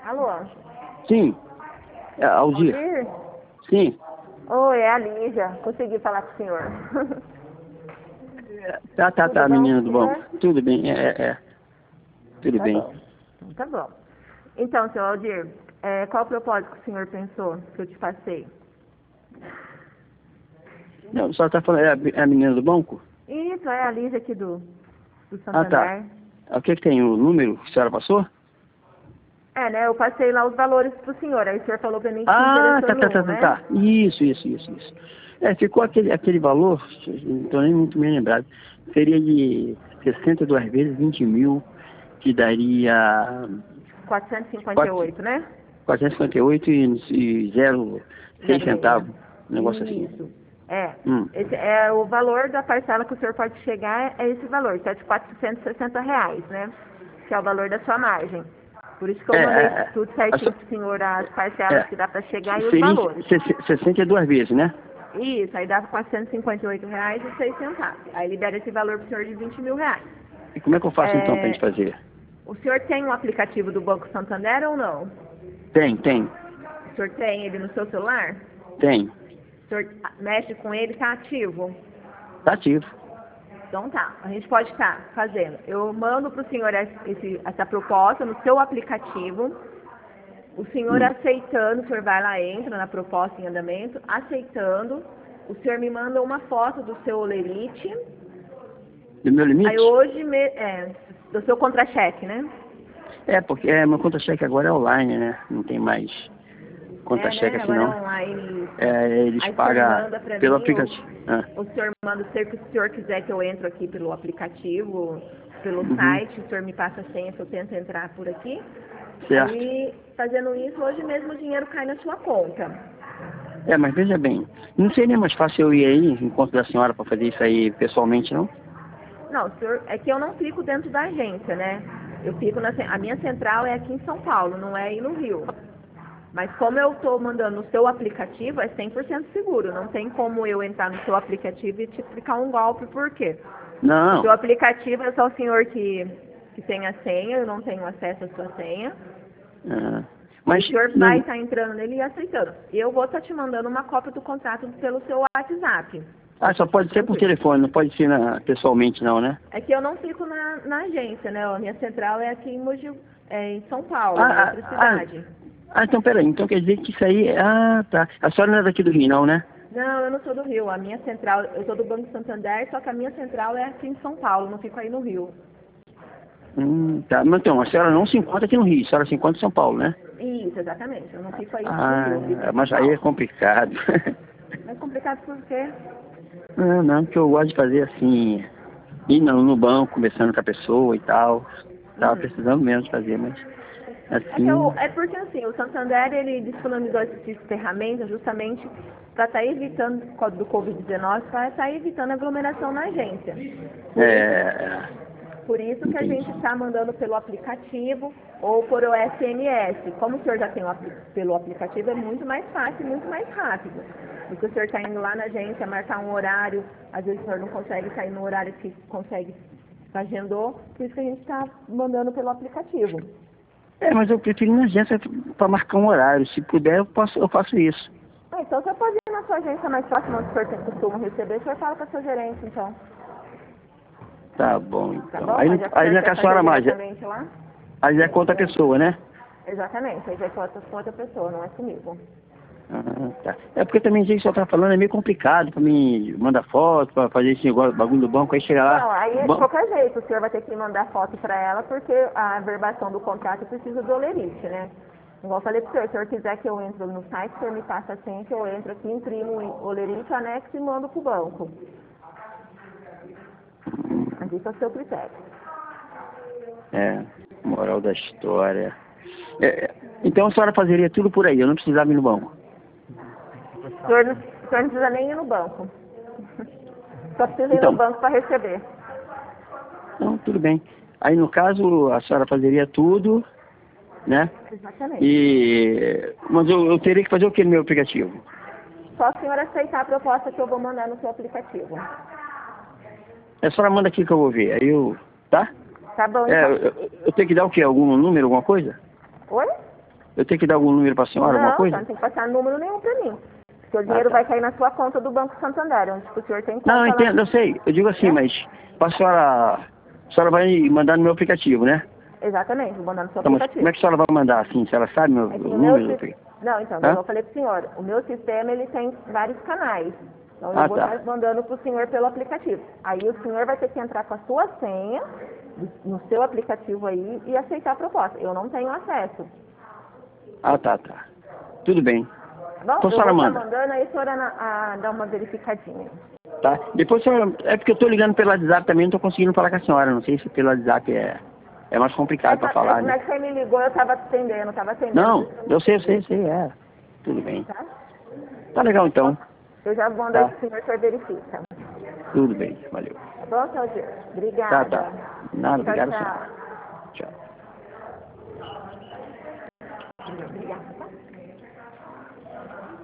Alô? Sim. É, Aldir? Aldir? Sim. Oi, é a Lígia. Consegui falar com o senhor. Tá, Tudo bom, menina do senhor? banco. Tudo bem, Tudo Tá bem. bom. Tá bom. Então, senhor Aldir, qual o propósito que o senhor pensou que eu te passei? Não, só tá falando, é a menina do banco? Isso, é a Lígia aqui do Ah, tá. Santander. O que tem? O número que a senhora passou? É, né? Eu passei lá os valores pro senhor. Aí o senhor falou pra mim que se Ah, interessou em um, né? tá. Isso. Ficou aquele valor, não tô nem muito bem lembrado. Seria de 62 vezes 20 mil, que daria 458, né? 458 e 0,6 06. centavos. Um negócio assim. Isso. É. Hum. Esse é o valor da parcela que o senhor pode chegar, é esse valor, R$ 7.460, né? Que é o valor da sua margem. Por isso que eu mandei tudo certinho pro senhor, as parcelas que dá para chegar e os Seria valores. 62 vezes, né? Isso, aí dá R$ 458,06. Aí libera esse valor pro senhor de R$ 20.000. E como é que eu faço então pra gente É, fazer? o senhor tem um aplicativo do Banco Santander ou não? Tem. O senhor tem ele no seu celular? Tem. O senhor mexe com ele, tá ativo? Tá ativo. Então tá, a gente pode estar fazendo. Eu mando para o senhor essa proposta no seu aplicativo. O senhor aceitando, o senhor vai lá, entra na proposta em andamento, aceitando, o senhor me manda uma foto do seu olerite. Do meu limite? Aí hoje, do seu contra-cheque, né? Porque meu conta-cheque agora é online, né? Não tem mais conta-cheque Né? assim Agora é não. online. Eles Aí o senhor pagam manda para pelo mim, aplicativo. o senhor manda se o senhor quiser que eu entro aqui pelo aplicativo, pelo Uhum. site, o senhor me passa a senha que eu tento entrar por aqui. Certo. Aí, fazendo isso, hoje mesmo o dinheiro cai na sua conta. Mas veja bem, não seria mais fácil eu ir aí, encontro da senhora, para fazer isso aí pessoalmente, não? Não, senhor, é que eu não fico dentro da agência, né? Eu fico a minha central é aqui em São Paulo, não é aí no Rio. Mas como eu estou mandando no seu aplicativo, é 100% seguro. Não tem como eu entrar no seu aplicativo e te aplicar um golpe, por quê? O Não. seu aplicativo é só o senhor que tem a senha, eu não tenho acesso à sua senha. Ah, E mas o senhor vai não. estar entrando nele e aceitando. Eu vou estar te mandando uma cópia do contrato pelo seu WhatsApp. Só pode ser por telefone, não pode ser pessoalmente não, né? É que eu não fico na agência, né? A minha central é aqui em Mogi, em São Paulo, Ah, em outra cidade. então peraí, então quer dizer que isso aí, tá. A senhora não é daqui do Rio, não, né? Não, eu não sou do Rio. A minha central, eu sou do Banco Santander, só que a minha central é aqui em São Paulo, não fico aí no Rio. Tá. Mas então, a senhora não se encontra aqui no Rio, a senhora se encontra em São Paulo, né? Isso, exatamente. Eu não fico aí no Rio, eu fico em São Mas aí Paulo. é complicado. É complicado por quê? Não, porque eu gosto de fazer assim, ir no banco, conversando com a pessoa e tal. Tava precisando mesmo de fazer, mas assim. É porque assim, o Santander ele disponibilizou essas ferramentas justamente para estar evitando, por causa do Covid-19, para estar evitando aglomeração na agência. Por isso que a gente está mandando pelo aplicativo ou por o SMS. Como o senhor já tem pelo aplicativo, é muito mais fácil e muito mais rápido. Porque o senhor está indo lá na agência, marcar um horário, às vezes o senhor não consegue sair no horário que consegue, agendou, por isso que a gente está mandando pelo aplicativo. Mas eu prefiro ir na agência para marcar um horário. Se puder, eu faço isso. Então você pode ir na sua agência mais próxima onde o senhor tem costume receber, o senhor fala com a sua gerente, então. Tá bom, então. Tá bom? Aí Mas já que o não senhor é com quer a senhora fazer mais. diretamente lá? Aí é com outra pessoa, né? Exatamente, aí vai com outra pessoa, não é comigo. Tá. Porque também o que você tá falando é meio complicado para mim mandar foto, para fazer esse negócio, bagulho do banco, aí chegar lá. Não, aí de qualquer jeito o senhor vai ter que mandar foto para ela, porque a verbação do contrato precisa do olerite, né? Igual eu falei pro senhor, se o senhor quiser que eu entre no site, o senhor me passa a senha que eu entro aqui, imprimo o olerite, anexo e mando pro banco. Mas isso é o seu critério. Moral da história. Então a senhora fazeria tudo por aí, eu não precisava ir no banco. O senhor não precisa nem ir no banco. Só precisa ir no banco para receber. Não, tudo bem. Aí no caso a senhora fazeria tudo, né? Exatamente. Mas eu teria que fazer o que no meu aplicativo? Só a senhora aceitar a proposta que eu vou mandar no seu aplicativo. A senhora manda aqui que eu vou ver, aí tá? Tá bom, então. Eu tenho que dar o quê? Algum número, alguma coisa? Oi? Eu tenho que dar algum número para a senhora, alguma coisa? Não tem que passar número nenhum para mim. Porque o dinheiro vai cair na sua conta do Banco Santander, onde o senhor tem conta Não, eu lá. entendo, eu sei. Eu digo assim, mas a senhora vai mandar no meu aplicativo, né? Exatamente, vou mandar no seu Então, mas aplicativo. como é que a senhora vai mandar assim? Se ela sabe meu É que número? Não, então, Hã? eu falei pro senhor, o meu sistema ele tem vários canais. Então eu vou Tá. estar mandando pro senhor pelo aplicativo. Aí o senhor vai ter que entrar com a sua senha no seu aplicativo aí e aceitar a proposta. Eu não tenho acesso. Tá. Tudo bem. Tá bom? Então a Eu senhora vou estar manda. mandando, aí a senhora dá uma verificadinha. Tá? Depois a senhora... É porque eu tô ligando pelo WhatsApp também, não tô conseguindo falar com a senhora. Não sei se pelo WhatsApp é mais complicado para falar, né? Mas você me ligou, eu tava atendendo. Não, eu sei, é. Tudo bem. Tá? Tá legal então. Eu já mando aí Tá. pro senhor verifica. Tudo bem, valeu. Tá bom, Claudio? Obrigada. Tá. Nada, Tchau, obrigado, tchau. senhora. Tchau. Obrigada, tá?